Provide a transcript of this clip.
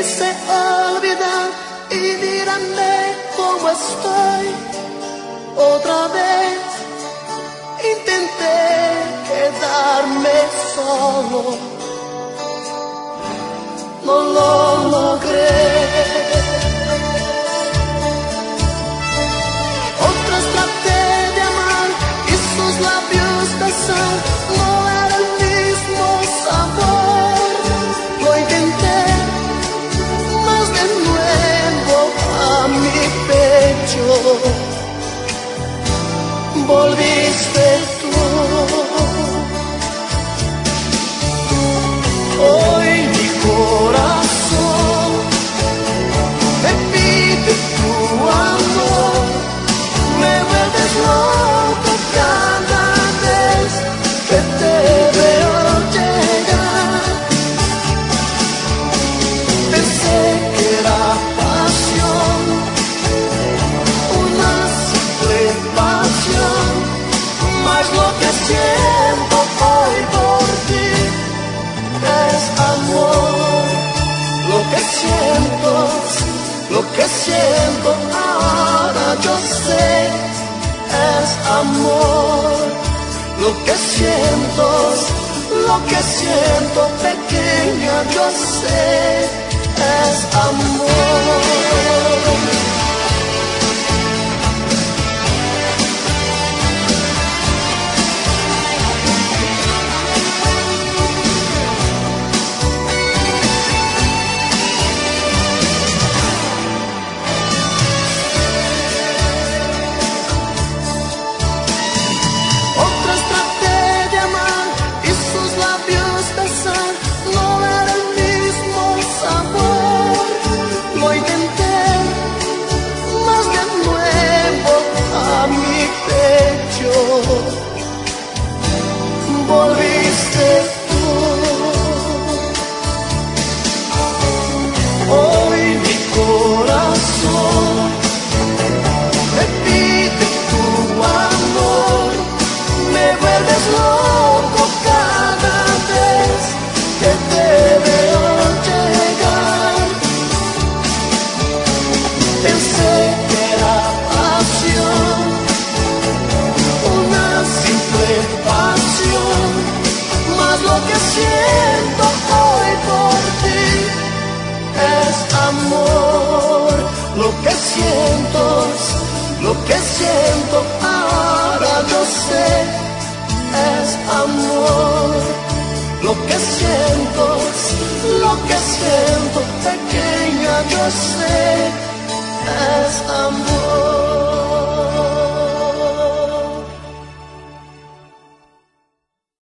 quise olvidar y mírame cómo estoy. Otra vez intenté quedarme solo, no lo logré. Otras traté de amar y sus labios besar, no era el mismo sabor. Lo intenté, mas de nuevo a mi pecho volviste tú. Hoy mi corazón me pide tu amor, me vuelves loco cada vez que te veo llegar. Pensé que era pasión, una simple pasión, mas lo que siento hoy por ti es amor. Lo que siento ahora yo sé es amor. Lo que siento pequeña yo sé es amor. Volviste tú. Hoy mi corazón me pide tu amor, me vuelves loco cada vez que te veo llegar. Pensé que era pasión, una simple pasión, mas lo que siento hoy por ti es amor. Lo que siento ahora yo sé es amor. Lo que siento pequeña yo sé es amor.